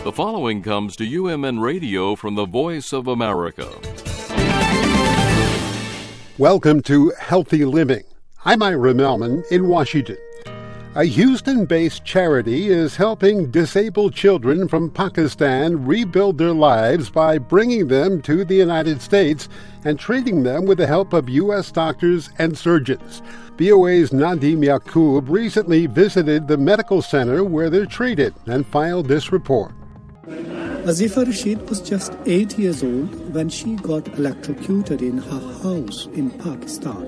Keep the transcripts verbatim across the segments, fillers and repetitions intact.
The following comes to U M N Radio from the Voice of America. Welcome to Healthy Living. I'm Ira Melman in Washington. A Houston-based charity is helping disabled children from Pakistan rebuild their lives by bringing them to the United States and treating them with the help of U S doctors and surgeons. V O A's Nadim Yacoub recently visited the medical center where they're treated and filed this report. Azifa Rashid was just eight years old when she got electrocuted in her house in Pakistan.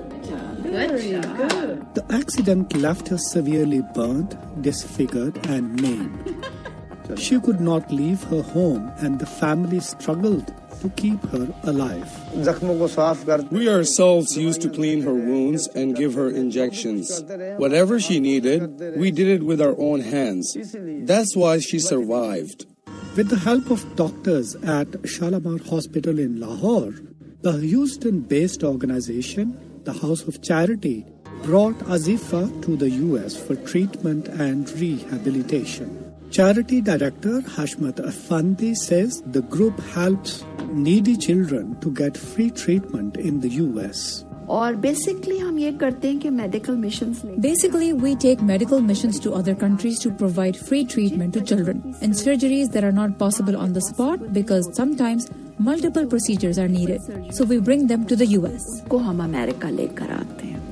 The accident left her severely burnt, disfigured, and maimed. She could not leave her home, and the family struggled to keep her alive. We ourselves used to clean her wounds and give her injections. Whatever she needed, we did it with our own hands. That's why she survived. With the help of doctors at Shalimar Hospital in Lahore, the Houston-based organization, the House of Charity, brought Azifa to the U S for treatment and rehabilitation. Charity Director Hashmat Effendi says the group helps needy children to get free treatment in the U S. और basically हम ये करते हैं कि medical missions Basically, we take medical missions to other countries to provide free treatment to children and surgeries that are not possible on the spot because sometimes multiple procedures are needed. So we bring them to the U S. को हम America लेकर आते हैं.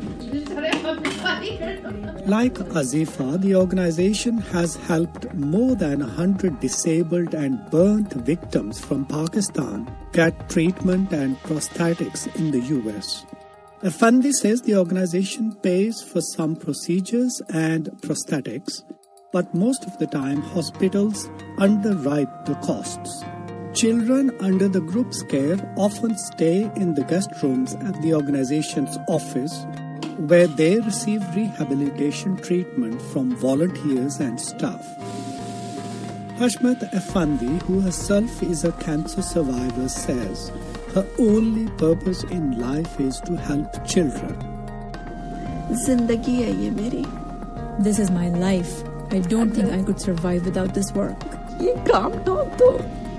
Like Azifa, the organization has helped more than one hundred disabled and burnt victims from Pakistan get treatment and prosthetics in the U S. Effendi says the organization pays for some procedures and prosthetics, but most of the time hospitals underwrite the costs. Children under the group's care often stay in the guest rooms at the organization's office, where they receive rehabilitation treatment from volunteers and staff. Hashmat Effendi, who herself is a cancer survivor, says her only purpose in life is to help children. Zindagi hai ye meri. This is my life. I don't think I could survive without this work. Ye kaam na to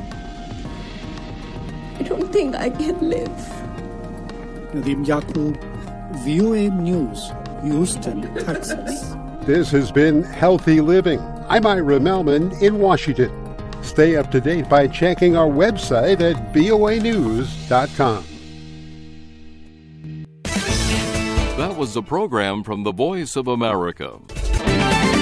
I don't think I can live. Nadim Yacoub, V O A News, Houston, Texas. This has been Healthy Living. I'm Ira Melman in Washington. Stay up to date by checking our website at V O A news dot com. That was a program from the Voice of America.